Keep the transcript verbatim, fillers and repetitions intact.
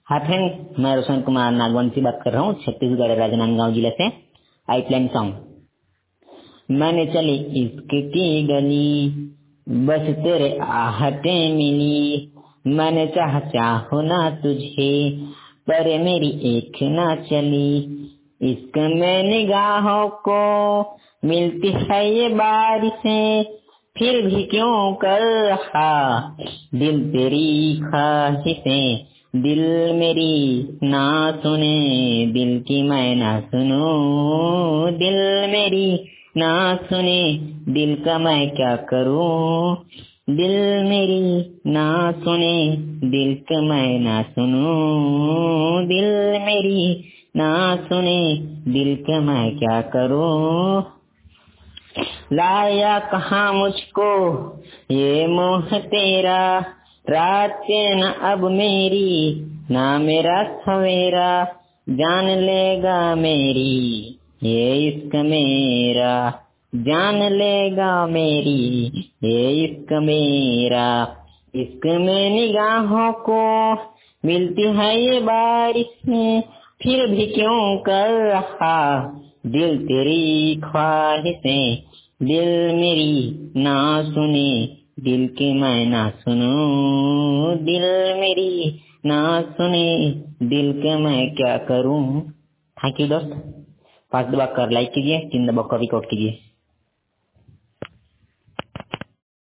हाँ फ्रेंड्स, मैं रोशन कुमार नागवंशी बात कर रहा हूँ छत्तीसगढ़ राजनांदगांव जिले से। आइटलाइन सॉन्ग। मैंने चली इश्क की गली, बस तेरे आहटे मिली। मैंने चाह चाहो ना तुझे, पर मेरी एक ना चली। इश्क में निगाहों को मिलती है ये बारिशें, फिर भी क्यों कर रहा दिल तेरी ख्वाहिशें। दिल मेरी ना सुने, दिल की मैं ना सुनूं। दिल मेरी ना सुने, दिल का मैं क्या करूं। दिल मेरी ना सुने, दिल का मैं ना सुनूं। दिल मेरी ना सुने, दिल का मैं क्या करूं। लाया कहाँ मुझको ये मोह तेरा, रातें न अब मेरी ना मेरा सवेरा। जान लेगा मेरी ये इश्क मेरा, जान लेगा मेरी ये इश्क मेरा। इश्क में निगाहों को मिलती है ये बारिशें, फिर भी क्यों कर रहा दिल तेरी ख्वाहिशें। दिल मेरी ना सुने, दिल की मैं ना सुनूं। दिल मेरी ना सुने, दिल के मैं क्या करूं। थैंक यू दोस्त। पांच दबा कर लाइक कीजिए, तीन दबा कर रिकॉर्ड कीजिए।